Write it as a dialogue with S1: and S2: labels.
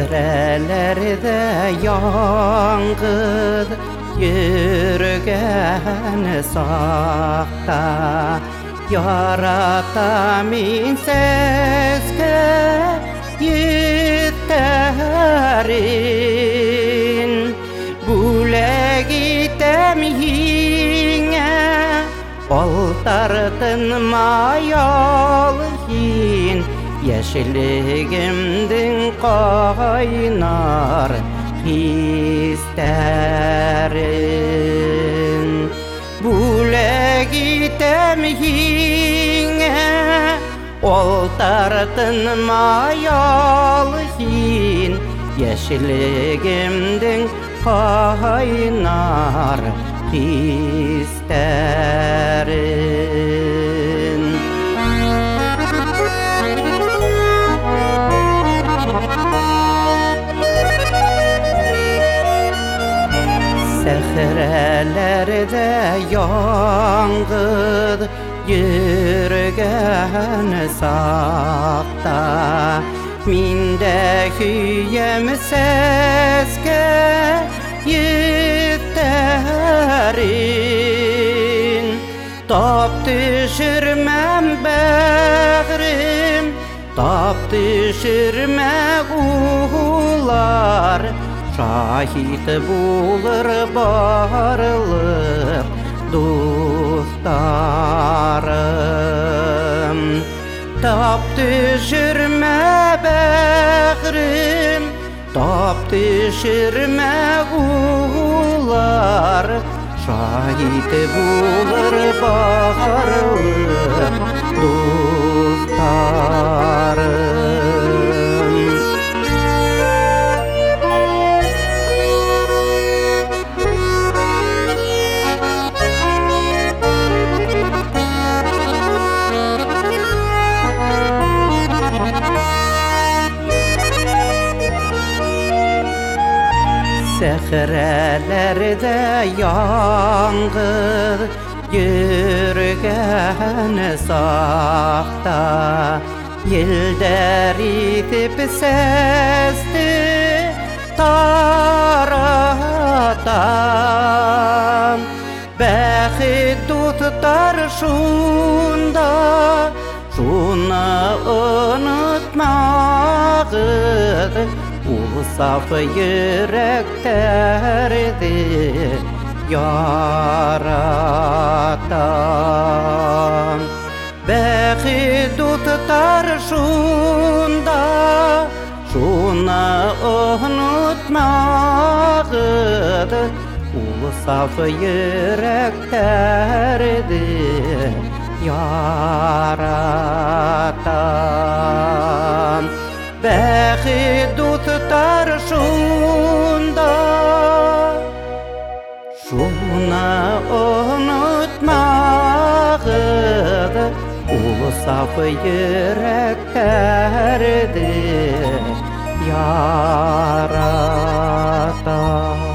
S1: Sehrelerde yangıd yürgen sakta Yarata min seske yitterin Bule gitem yine Oltardın mayal hin Yeşilligimdin kaynar hislerin Bule gitem yine Oltardın mayal hin Yeşilligimdin kaynar hislerin Sehrelerde yangıd yürgen sakta Minde hüyem seske yitterin Tap düşürmem bağrım Tap düşürme uğular Şahit bulur barlık dostlarım Tap düşürme bağrım Tap düşürme uğular Şahit bulur barlık dostlarım Sehrelerde yangıd yürgen sakta Yelder itip sesti taratan Bäxit tutar şunda Şuna unutmağıd Saf yüreklerdi yaratan Bäxit tutar şunda Şuna unutmağıd Saf yüreklerdi yaratan Bäxit tutar şunda Şuna unutmağıd Saf yüreklerdi yaratan